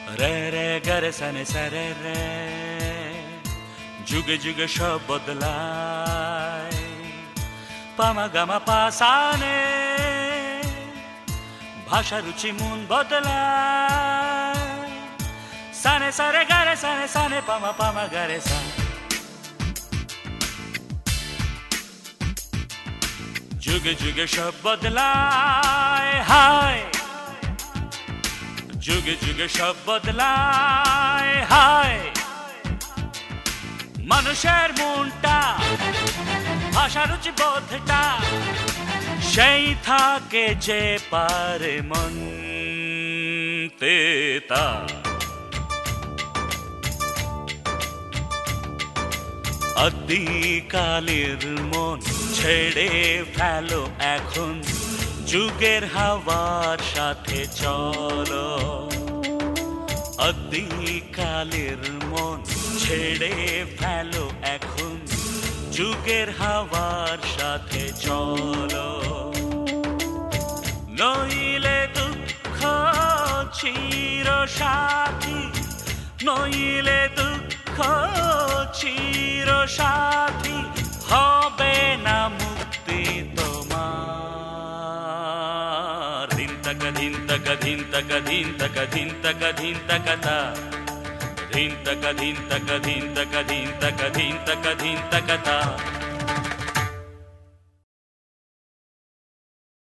রে রে গরে সানে সারে রে যুগে যুগে সব বদলায় পামা গামা পাসানে ভাষা রুচি মন বদলায় সানে সারে গরে সানে সানে পামা পামা গরে সা যুগে যুগে সব বদলায় হায় যুগে যুগে সব বদলায় হায় মানুষের মনটা ভাষা রুচি বোধটা সেই থাকে যে পারে মানতে তা আদিকালের মন ছেড়ে ফেলো এখন যুগের হাওয়ার সাথে চলো আদিকালের মন ছেড়ে ফেলো এখন যুগের হাওয়ার সাথে চলো নইলে দুঃখ চির সাথী নইলে দুঃখ চির সাথী হবে না মুক্তি তোমার ধিন তক ধিন তক ধিন তক ধিন তক ধিন তক ধিন তক তা ধিন তক ধিন তক ধিন তক ধিন তক ধিন তক ধিন তক তা